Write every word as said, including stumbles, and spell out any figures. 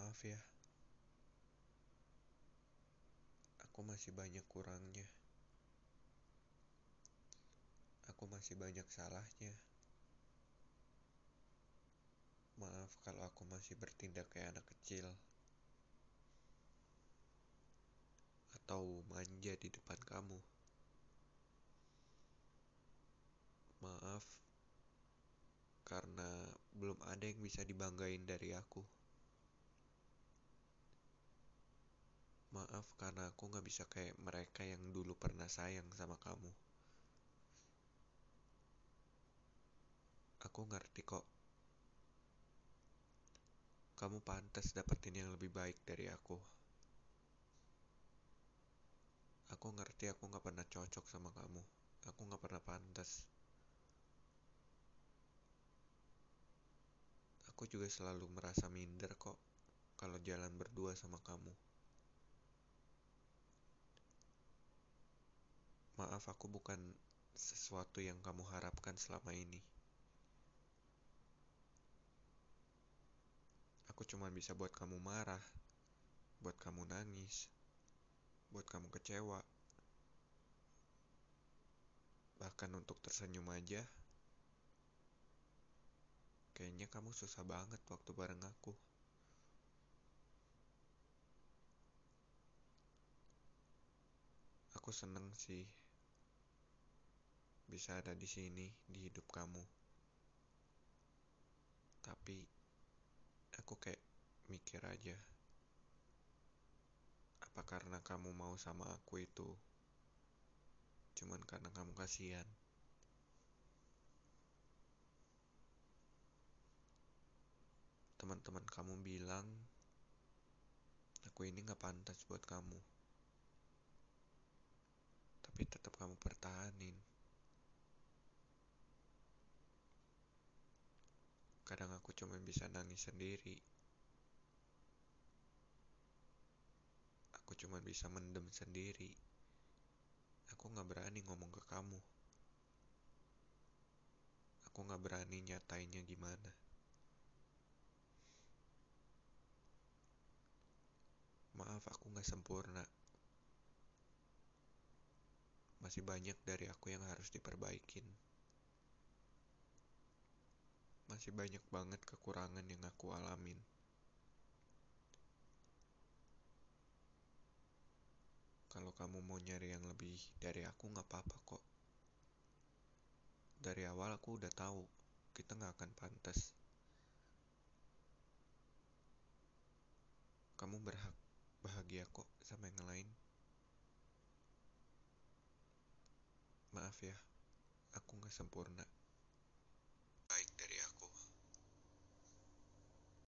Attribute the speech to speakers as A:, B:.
A: Maaf ya, aku masih banyak kurangnya. Aku masih banyak salahnya. Maaf kalau aku masih bertindak kayak anak kecil atau manja di depan kamu. Maaf karena belum ada yang bisa dibanggain dari aku. Maaf karena aku gak bisa kayak mereka yang dulu pernah sayang sama kamu. Aku ngerti kok, kamu pantas dapetin yang lebih baik dari aku. Aku ngerti aku gak pernah cocok sama kamu. Aku gak pernah pantas. Aku juga selalu merasa minder kok kalau jalan berdua sama kamu. Maaf, aku bukan sesuatu yang kamu harapkan selama ini. Aku cuma bisa buat kamu marah, buat kamu nangis, buat kamu kecewa. Bahkan untuk tersenyum aja, kayaknya kamu susah banget waktu bareng aku. Aku seneng sih bisa ada di sini di hidup kamu. Tapi aku kayak mikir aja, apa karena kamu mau sama aku itu cuman karena kamu kasihan? Teman-teman kamu bilang aku ini gak pantas buat kamu, tapi tetap kamu pertahanin. Kadang aku cuma bisa nangis sendiri. Aku cuma bisa mendem sendiri. Aku gak berani ngomong ke kamu. Aku gak berani nyatainnya gimana. Maaf, aku gak sempurna. Masih banyak dari aku yang harus diperbaikin. Masih banyak banget kekurangan yang aku alamin. Kalau kamu mau nyari yang lebih dari aku gak apa-apa kok. Dari awal aku udah tahu kita gak akan pantas. Kamu berhak bahagia kok sama yang lain. Maaf ya, aku gak sempurna.